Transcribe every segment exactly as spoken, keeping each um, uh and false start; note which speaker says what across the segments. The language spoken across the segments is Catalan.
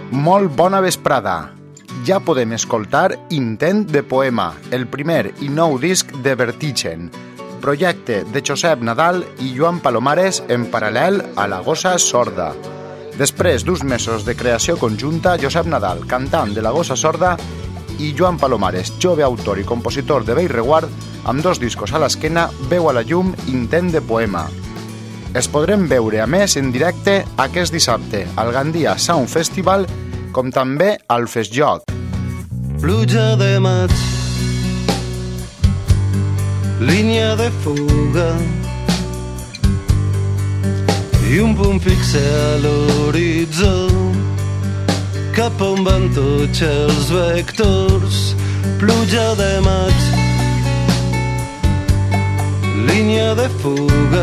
Speaker 1: Molt bona vesprada. Ja podem escoltar Intent de poema, el primer i nou disc de Vertigen, projecte de Josep Nadal i Joan Palomares en paral·lel a La Gossa Sorda. Després d'uns mesos de creació conjunta, Josep Nadal, cantant de La Gossa Sorda, i Joan Palomares, jove autor i compositor de Bellreguard, amb dos discos a l'esquena, veu a la llum Intent de poema. Es podrem veure, a més, en directe aquest dissabte al Gandia Sound Festival, com també al Festjoc.
Speaker 2: Pluja de maig, línia de fuga i un punt fixe a l'horitzó cap on van tots els vectors. Pluja de maig, línia de fuga,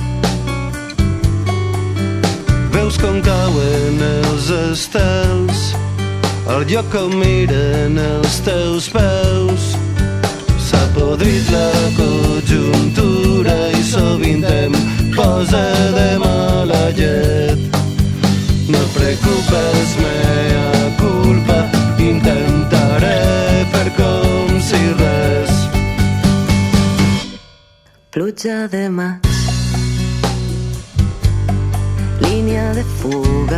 Speaker 2: veus com cauen els estels al lloc on miren els teus peus. S'ha podrit la conjuntura i sovint em posa de mala llet. No et preocupes, mea culpa, intentaré fer com si res.
Speaker 3: Pluja de maig, línia de fuga,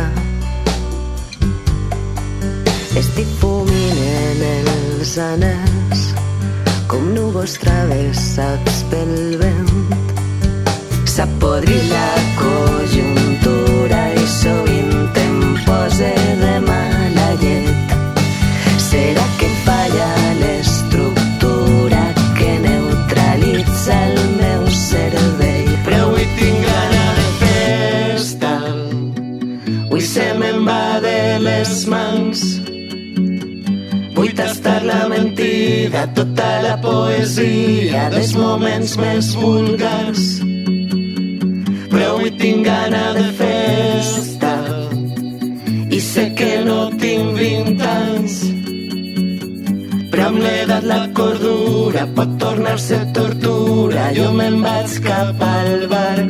Speaker 3: es difuminen els anells com núvols travessats pel vent. S'ha podrit la conjuntura i sovint em posa de mala llet. Serà que falla l'estructura que neutralitza el meu cervell? Però avui tinc gana de festa, avui se me'n va de les mans. Vull tastar la mentida, tota la poesia dels moments més vulgars. Però avui tinc gana de festa i sé que no tinc vint anys. Però amb l'edat la cordura pot tornar-se tortura. Jo me'n vaig cap al bar.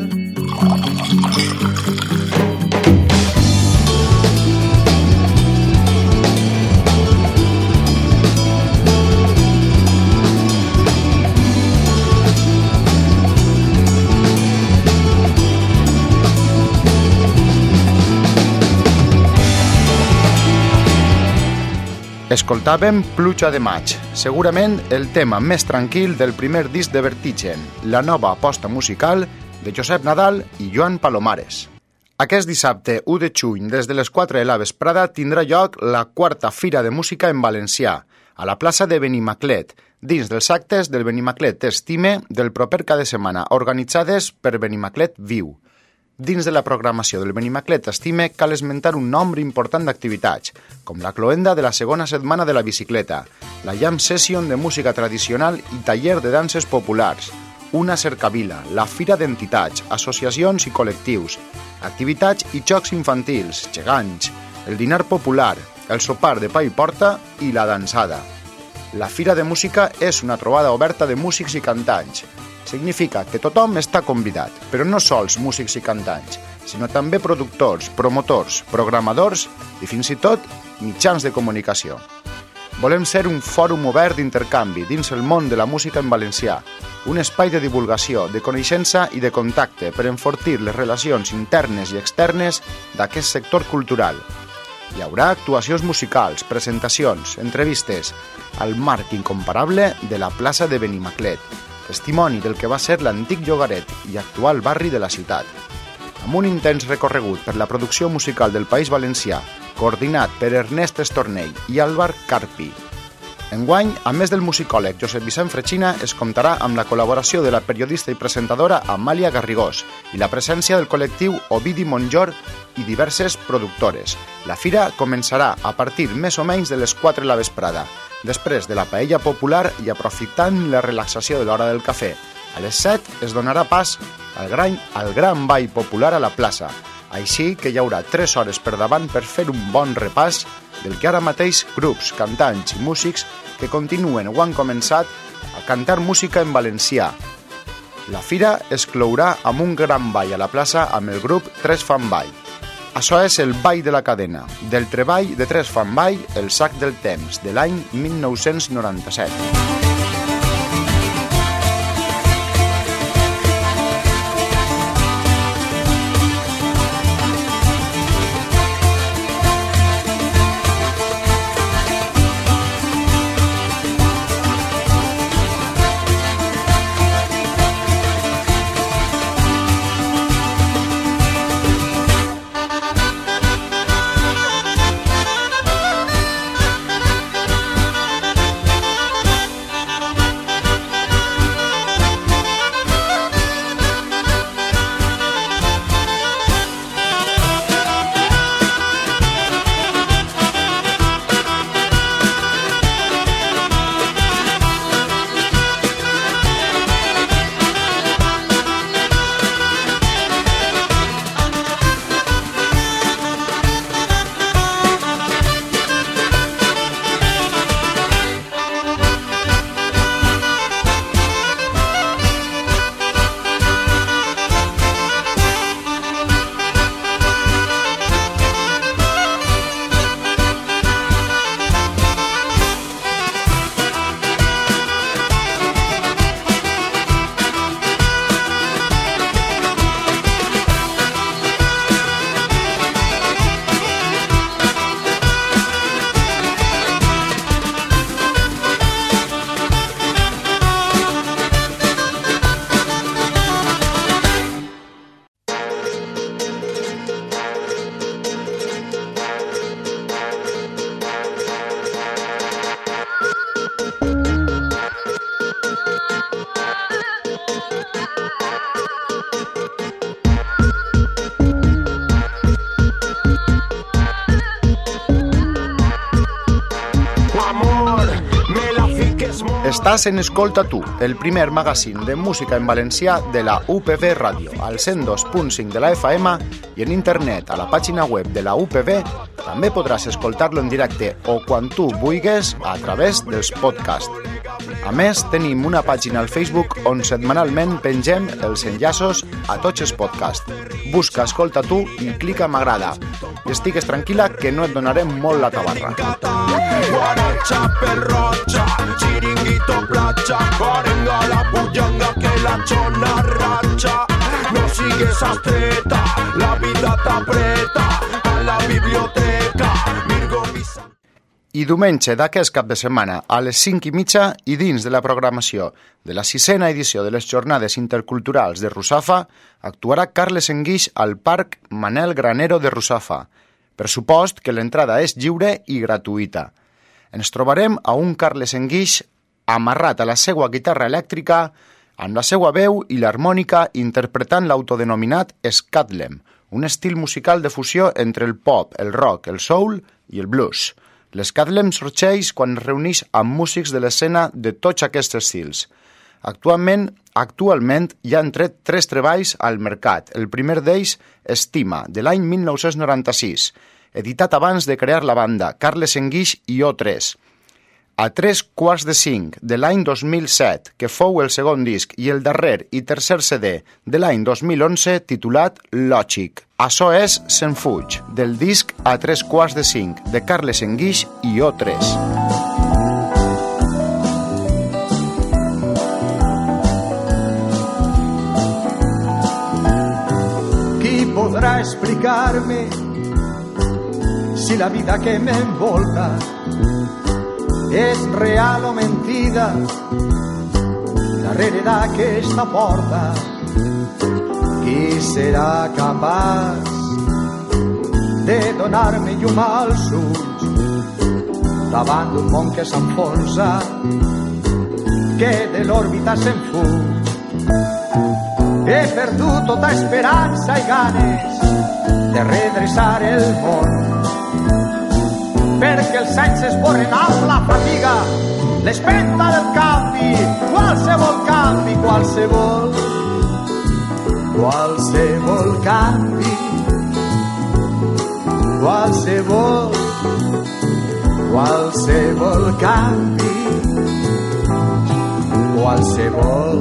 Speaker 1: Escoltàvem Pluja de maig, segurament el tema més tranquil del primer disc de Vertigen, la nova aposta musical de Josep Nadal i Joan Palomares. Aquest dissabte u de juny, des de les quatre de la vesprada, tindrà lloc la quarta Fira de Música en Valencià, a la plaça de Benimaclet, dins dels actes del Benimaclet T'estime del proper cada setmana, organitzades per Benimaclet Viu. Dins de la programació del Benimaclet T'estime cal esmentar un nombre important d'activitats, com la cloenda de la segona setmana de la bicicleta, la jam session de música tradicional i taller de danses populars, una cercavila, la fira d'entitats, associacions i col·lectius, activitats i jocs infantils, gegants, el dinar popular, el sopar de pa i porta i la dansada. La Fira de Música és una trobada oberta de músics i cantants. Significa que tothom està convidat, però no sols músics i cantants, sinó també productors, promotors, programadors i fins i tot mitjans de comunicació. Volem ser un fòrum obert d'intercanvi dins el món de la música en valencià, un espai de divulgació, de coneixença i de contacte per enfortir les relacions internes i externes d'aquest sector cultural. Hi haurà actuacions musicals, presentacions, entrevistes, al marc incomparable de la plaça de Benimaclet, testimoni del que va ser l'antic llogaret i actual barri de la ciutat. Amb un intens recorregut per la producció musical del País Valencià, coordinat per Ernest Estornell i Álvar Carpi. Enguany, a més del musicòleg Josep Vicent Frechina, es comptarà amb la col·laboració de la periodista i presentadora Amàlia Garrigós i la presència del col·lectiu Ovidi Monjor i diverses productores. La fira començarà a partir més o menys de les quatre de la vesprada, després de la paella popular i aprofitant la relaxació de l'hora del cafè. A les set es donarà pas al gran, al gran ball popular a la plaça, així que hi haurà tres hores per davant per fer un bon repàs del que ara mateix grups, cantants i músics que continuen o han començat a cantar música en valencià. La fira es clourà amb un gran ball a la plaça amb el grup Tres Fan Ball. Això és el Ball de la Cadena, del treball de Tres Fan Ball, El sac del temps, de l'any mil nou-cents noranta-set. Estàs en Escolta Tu, el primer magazín de música en valencià de la U P V Ràdio, al cent dos punt cinc de la F M i en internet a la pàgina web de la U P V. També podràs escoltar-lo en directe o quan tu vulguis a través dels podcasts. A més, tenim una pàgina al Facebook on setmanalment pengem els enllaços a tots els podcasts. Busca Escolta Tu i clica m'agrada. I estigues tranquil·la que no et donarem molt la tabarra.
Speaker 4: Guaracha, perrocha, chiringuito, placha, cuarenga, la puyanga, que la chona racha. No sigues astreta, la vida t'apreta, a la biblioteca, Mirgo Visa.
Speaker 1: I diumenge d'aquest cap de setmana, a les cinc i mitja i dins de la programació de la sisena edició de les Jornades Interculturals de Russafa, actuarà Carles Enguix al Parc Manel Granero de Russafa. Per supost que l'entrada és lliure i gratuïta. Ens trobarem a un Carles Enguix amarrat a la seva guitarra elèctrica, amb la seva veu i l'harmònica interpretant l'autodenominat Scathlem, un estil musical de fusió entre el pop, el rock, el soul i el blues. L'Scathlem sorgeix quan es reuneix amb músics de l'escena de tots aquests estils. Actualment, actualment hi han tret tres treballs al mercat. El primer d'ells, Estima, de l'any mil nou-cents noranta-sis, editat abans de crear la banda, Carles Enguix i O tres. A tres quarts de cinc, de l'any dos mil set, que fou el segon disc, i el darrer i tercer C D de l'any dos mil onze, titulat Lògic. Açò és Se'n fuig, del disc A tres quarts de cinc, de Carles Enguix i O tres.
Speaker 5: Qui podrà explicar-me si la vida que m'envolta és real o mentida darrere d'aquesta porta? Qui serà capaç de donar-me llum als ulls davant d'un món que s'enfonsa, que de l'òrbita se'n fuig? He perdut tota esperança i ganes de redreçar el món, perquè els anys s'esborren amb la fatiga, l'espenta del canvi, qualsevol canvi, qualsevol, qualsevol canvi, qualsevol, qualsevol canvi, qualsevol.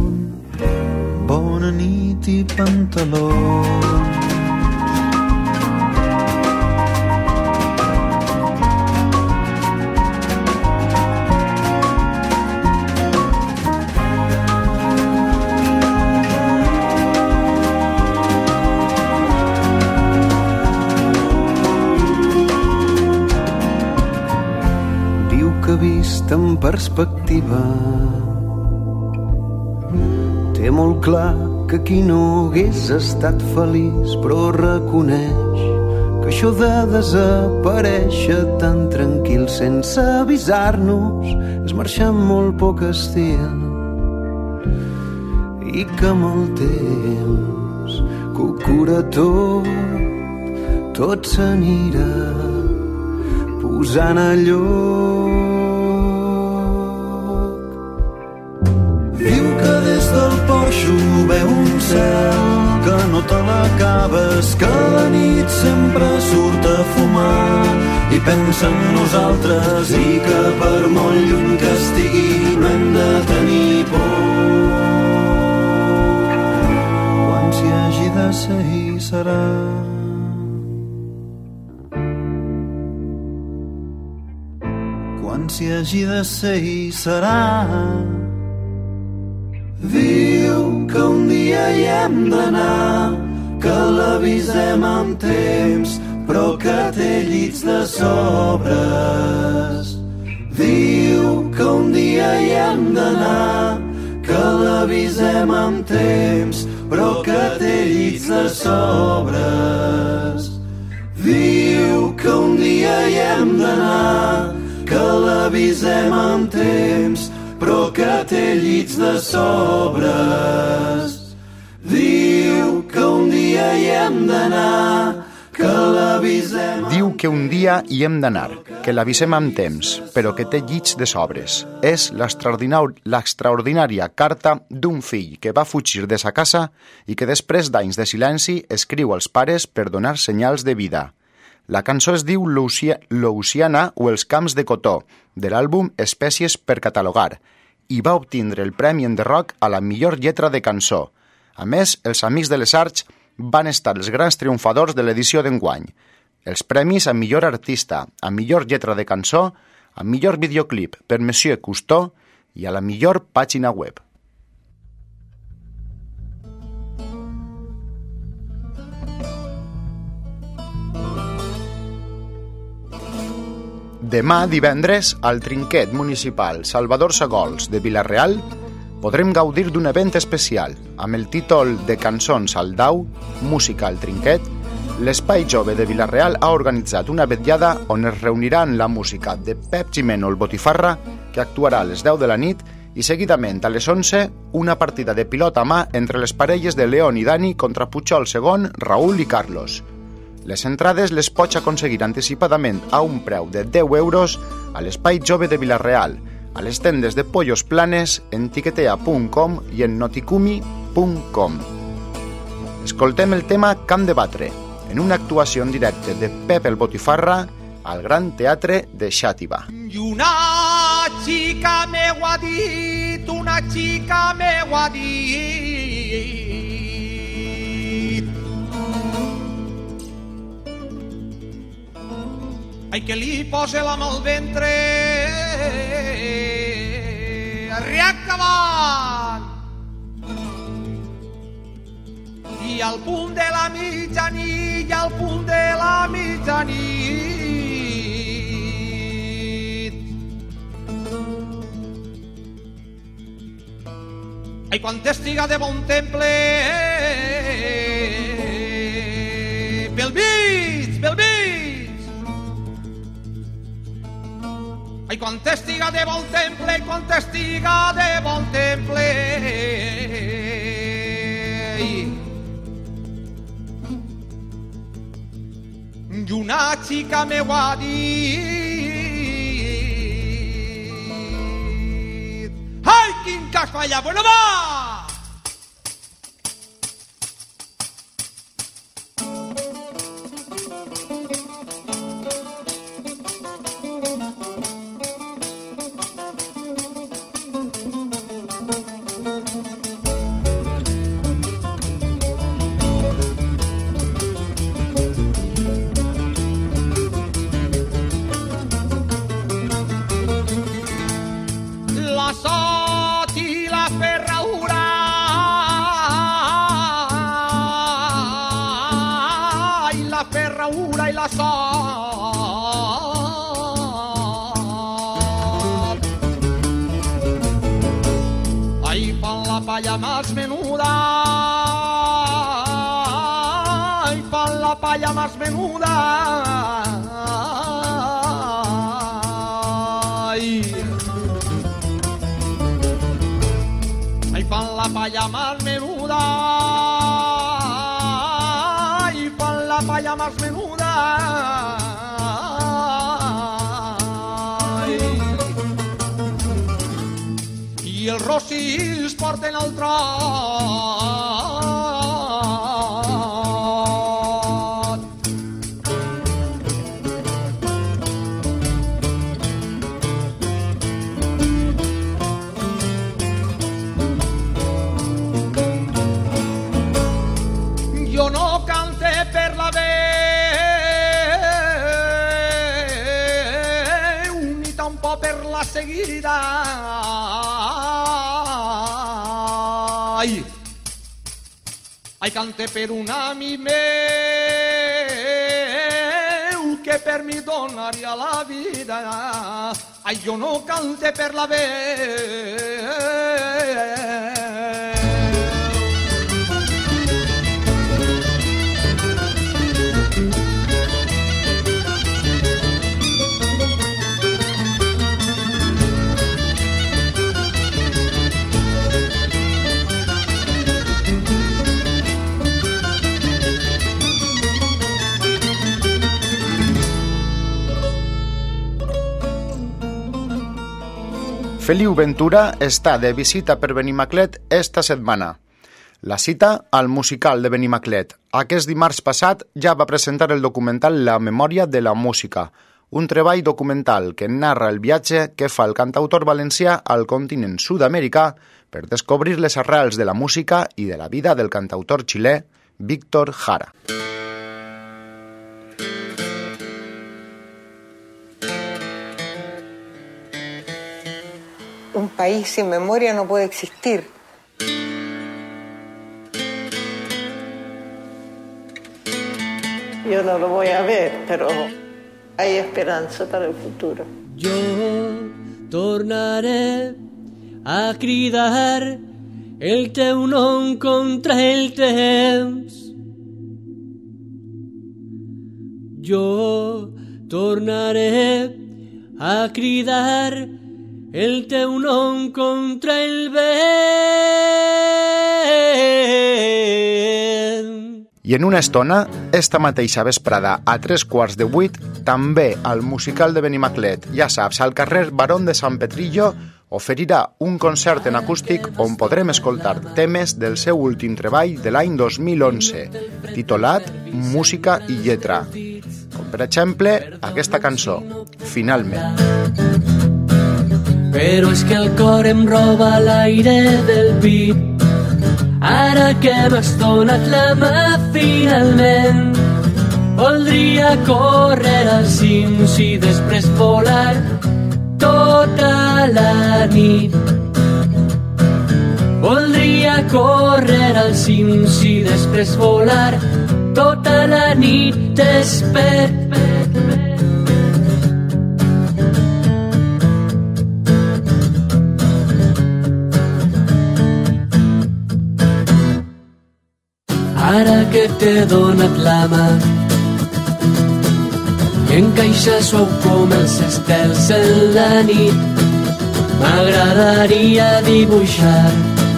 Speaker 2: una nit i pantalons. Vist en perspectiva, té molt clar que aquí no hagués estat feliç, però reconeix que això de desaparèixer tan tranquil sense avisar-nos és marxar amb molt poc estil, i que amb el temps que ho cura tot, tot s'anirà posant a lloc. Del porxo veu un cel que no te l'acabes, que la nit sempre surt a fumar i pensa en nosaltres, i que per molt lluny que estigui no hem de tenir por. Quan s'hi hagi de ser hi serà. Quan s'hi hagi de ser hi serà. Diu que un dia hi hem d'anar, que l'avisem amb temps, però que té llits de sobres. Diu que un dia hi hem d'anar, que l'avisem amb temps, però que té llits de sobres. Diu que un dia hi hem d'anar, que l'avisem amb temps, però que té llits de sobres. Diu que un dia hi hem d'anar, que l'avisem...
Speaker 1: Diu que un dia hi hem d'anar, que l'avisem amb temps, però que té llits de sobres. És l'extraordinària carta d'un fill que va fugir de sa casa i que després d'anys de silenci escriu als pares per donar senyals de vida. La cançó es diu Louisiana o els camps de cotó, de l'àlbum Espècies per catalogar, i va obtindre el Premi Enderrock a la millor lletra de cançó. A més, els Amics de les Arts van estar els grans triomfadors de l'edició d'enguany. Els premis a millor artista, a millor lletra de cançó, a millor videoclip per Monsieur Cousteau i a la millor pàgina web. Demà, divendres, al Trinquet Municipal Salvador Sagols de Vila-real podrem gaudir d'un event especial amb el títol de Cançons al Dau, Música al Trinquet. L'Espai Jove de Vila-real ha organitzat una vetllada on es reuniran la música de Pep Gimeno el Botifarra, que actuarà a les deu de la nit, i seguidament a les onze una partida de pilota a mà entre les parelles de León i Dani contra Puigol segon, Raül i Carlos. Les entrades les pots aconseguir anticipadament a un preu de deu euros a l'Espai Jove de Vila-real, a les tendes de Pollos Planes, en tiquetea punt com i en noticumi punt com. Escoltem el tema Camp de Batre, en una actuació en directe de Pep el Botifarra al Gran Teatre de Xàtiva.
Speaker 6: I una xica m'ho ha dit, una xica m'ho ha dit. Ai, que li posa la mà al ventre, arriac avant. I al punt de la mitjanit, i al punt de la mitjanit. Ai, quan estiga de bon temple, pel mig, pel mig. Ai, quan estiga de bon temple, quan estiga de bon temple. I una xica m'ho ha dit. Ai, quin cas falla! Bueno, va! palla más menuda, y fan la palla más menuda. Ay, ay, fan la palla más menuda, y fan la palla más menuda. I els rossis porten el trot. Jo no cante per la veu ni tampoc per la seguida. Ai, ai, cante per un amic meu que per mi donaria la vida. Ai, jo no cante per la veu.
Speaker 1: Feliu Ventura està de visita per Benimaclet esta setmana. La cita al musical de Benimaclet. Aquest dimarts passat ja va presentar el documental La memòria de la música, un treball documental que narra el viatge que fa el cantautor valencià al continent sud-americà per descobrir les arrels de la música i de la vida del cantautor xilè Víctor Jara.
Speaker 7: Un país sin memoria no puede existir. Yo no lo voy a ver, pero hay esperanza para el futuro.
Speaker 8: Yo tornaré a cridar el teu nom contra el temps. Jo tornaré a cridar el teu nom contra el vent.
Speaker 1: I en una estona, esta mateixa vesprada, a tres quarts de vuit, també al musical de Benimaclet, ja saps, al carrer Barón de San Petrillo, oferirà un concert en acústic on podrem escoltar temes del seu últim treball de l'any dos mil onze, titulat Música i lletra, com per exemple aquesta cançó, Finalment.
Speaker 8: Però és que el cor em roba l'aire del pit. Ara que m'has donat la mà finalment, voldria córrer als cims i després volar tota la nit. Voldria córrer als cims i després volar tota la nit. T'espero. Ara que t'he donat la mà i encaixa suau com els estels en la nit, m'agradaria dibuixar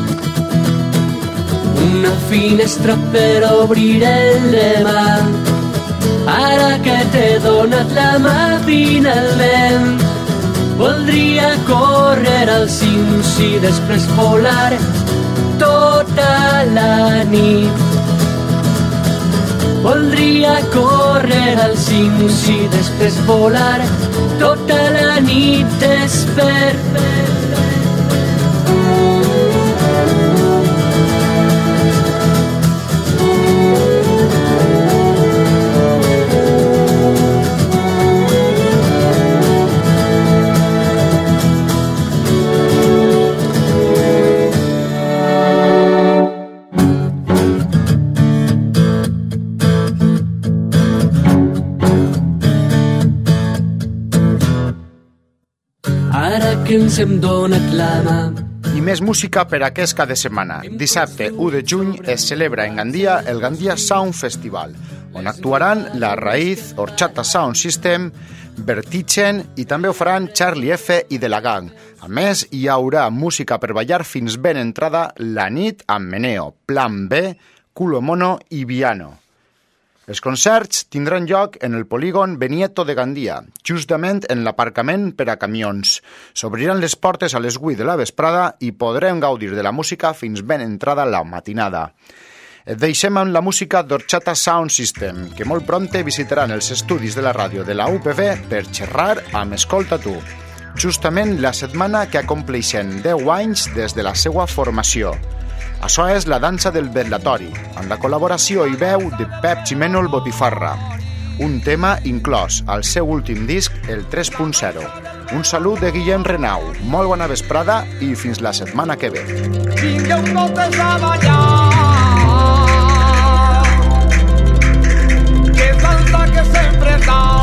Speaker 8: una finestra per obrir el demà. Ara que t'he donat la mà finalment, voldria córrer als cims i després volar tota la nit. Voldria córrer als cims i després volar tota la nit. T'espero. Ara que ens hem donat la mà
Speaker 1: I més música per aquest cada setmana. Dissabte u de juny es celebra en Gandia el Gandia Sound Festival, on actuaran La Raíz, Horchata Sound System, Vertigen i també ho faran Charlie F i De La Gang. A més, hi haurà música per ballar fins ben entrada la nit amb Meneo, Plan B, Culo Mono i Viano. Els concerts tindran lloc en el polígon Benieto de Gandia, justament en l'aparcament per a camions. S'obriran les portes a les vuit de la vesprada i podrem gaudir de la música fins ben entrada la matinada. Et deixem amb la música d'Horchata Sound System, que molt prompte visitaran els estudis de la ràdio de la U P V per xerrar amb Escolta Tu, justament la setmana que acompleixen deu anys des de la seva formació. Això és La dansa del vetlatori, amb la col·laboració i veu de Pep Ximenol Botifarra, un tema inclòs al seu últim disc, el tres punt zero. Un salut de Guillem Renau, molt bona vesprada i fins la setmana que ve.
Speaker 6: Vingueu totes a ballar, que salta que sempre cal.